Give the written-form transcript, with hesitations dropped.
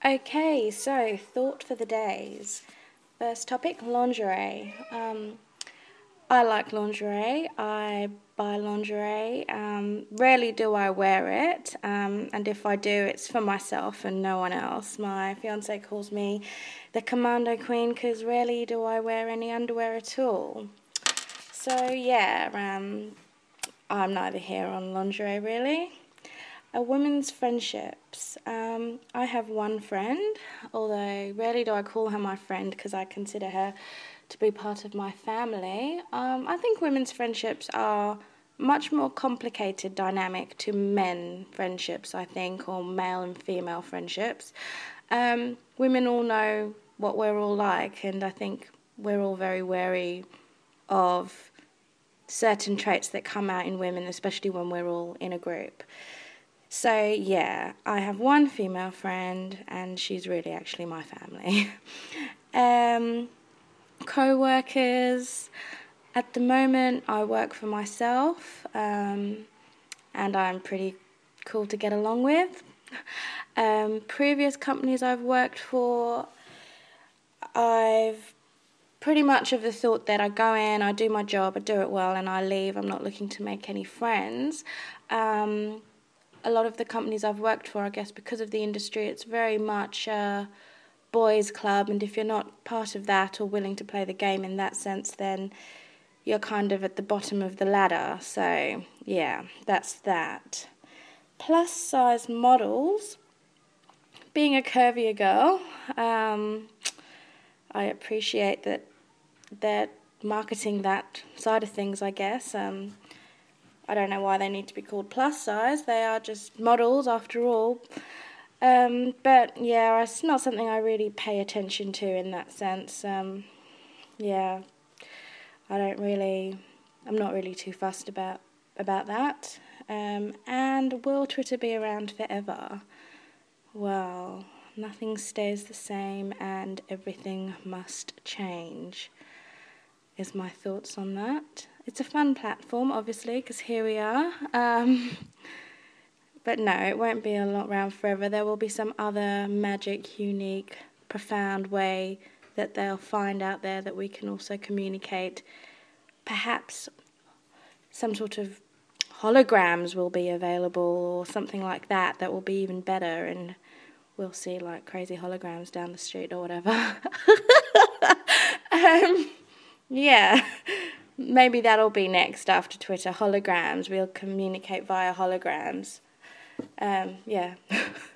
Okay, so thought for the days. First topic, lingerie. I like lingerie. I buy lingerie. Rarely do I wear it, and if I do, it's for myself and no one else. My fiance calls me the Commando Queen because rarely do I wear any underwear at all. So yeah, I'm neither here on lingerie really. Women's friendships. I have one friend, although rarely do I call her my friend because I consider her to be part of my family. I think women's friendships are much more complicated dynamic to men friendships, I think, or male and female friendships. Women all know what we're all like, and I think we're all very wary of certain traits that come out in women, especially when we're all in a group. So, yeah, I have one female friend, and she's really actually my family. um, Co-workers. At the moment, I work for myself, and I'm pretty cool to get along with. Previous companies I've worked for, I've pretty much of the thought that I go in, I do my job, I do it well, and I leave. I'm not looking to make any friends. A lot of the companies I've worked for, I guess because of the industry, it's very much a boys' club, and if you're not part of that or willing to play the game in that sense, then you're kind of at the bottom of the ladder. So, yeah, that's that. Plus size models. Being a curvier girl, I appreciate that they're marketing that side of things, I guess. I don't know why they need to be called plus size. They are just models after all. But yeah, it's not something I really pay attention to in that sense. Yeah, I'm not really too fussed about that. And will Twitter be around forever? Well, nothing stays the same and everything must change, is my thoughts on that. It's a fun platform, obviously, because here we are. But no, it won't be a lot around forever. There will be some other magic, unique, profound way that they'll find out there that we can also communicate. Perhaps some sort of holograms will be available or something like that that will be even better, and we'll see like crazy holograms down the street or whatever. Yeah, maybe that'll be next after Twitter. Holograms. We'll communicate via holograms. Yeah.